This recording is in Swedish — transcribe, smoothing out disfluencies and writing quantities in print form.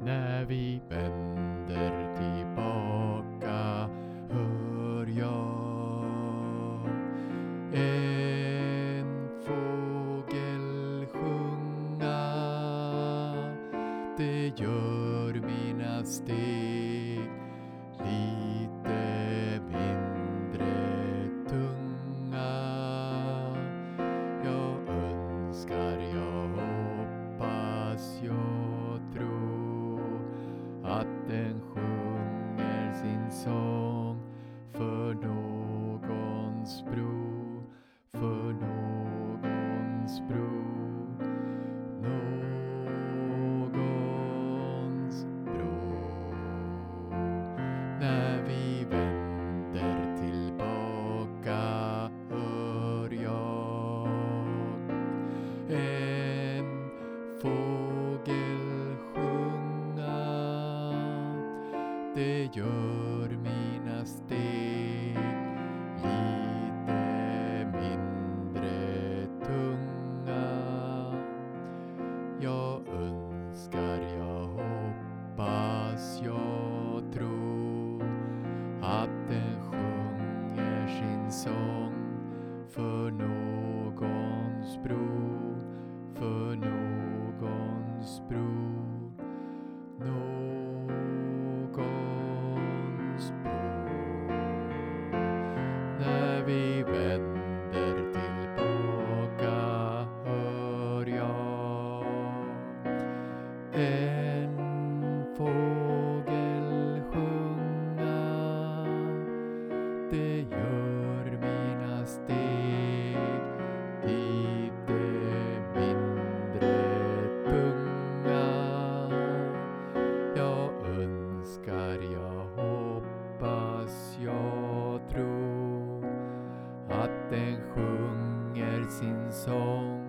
När vi vänder tillbaka hör jag en fågel sjunga. Det gör mina steg lite mindre tunga. Jag önskar, jag hoppas, jag tror att den sjunger sin sång för någons bro, för någons bro, någons bro. När vi vänder tillbaka hör jag en fågel sjunga. Det gör mina steg lite mindre tunga. Jag önskar, jag hoppas, jag tror att den sjunger sin sång för någons bro, för någons bro, någons bro. När vi vänder tillbaka hör jag en fågel sjunga. Det gör mina steg lite mindre tunga. Jag önskar, jag hoppas, jag tror att den sjunger sin sång